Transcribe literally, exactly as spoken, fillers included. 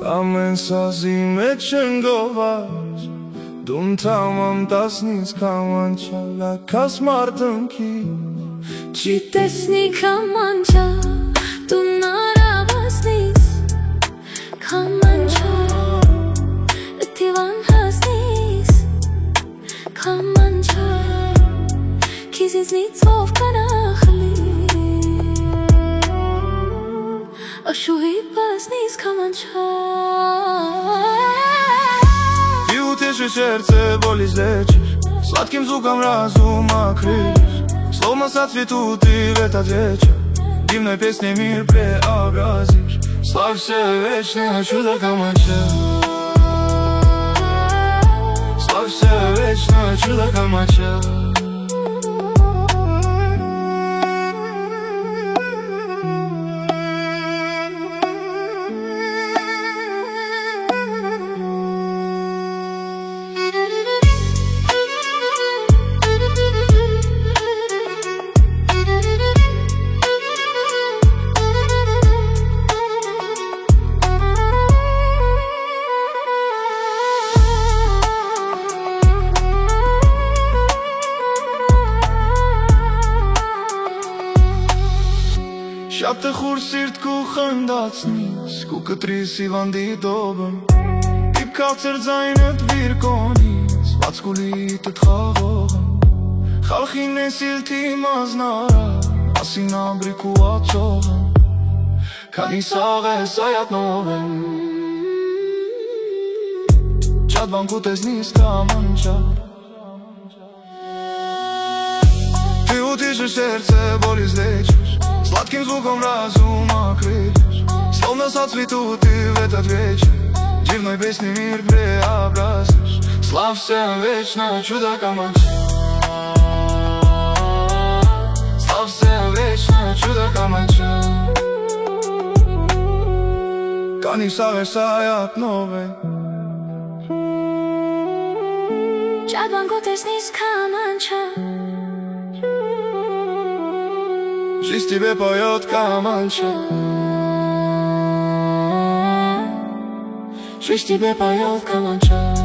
Ամեն սազի մեջ ընգոված Դուն թամամ տասնից կամանչա Կաս մարդնքի Չի տեսնի կամանչա Դու նարավասնից Կամանչա Դիվան հասնից Կամանչա Քիզիզնից ով կանախլի Աշուհի պասնից կամանչա Ты утешишь сердце, боль излечишь Сладким звуком разум окрылишь Словно соцветут ты в этот вечер Дивной песней мир преобразишь Славься вечное чудо каmanча Славься вечное чудо каmanча Շատ տխուր սիրտ կու խնդացնիս Կու կտրիս իվանդի դոբն Իպ կացր ձայնըտ վիրկոնից Վացկուլիտըտ խաղողն Խալխին է սիլթի մազնարա Ասին ամբրիկ ու ացողն Քանի սաղ է սայատնովն Չատ բան կուտեսնիս կամանչա Ты утешишь сердце, боль излечишь Сладким звуком разум окрылишь Словно соцветут ты в этот вечер Дивной песней мир преобразишь Славься вечно чудо каmanча Славься вечно чудо каmanча Քանի սաղ է սայատնովն Շատ բան կուտեսնիս կամանչա Жизнь тебе поет каmanча Жизнь тебе поет каmanча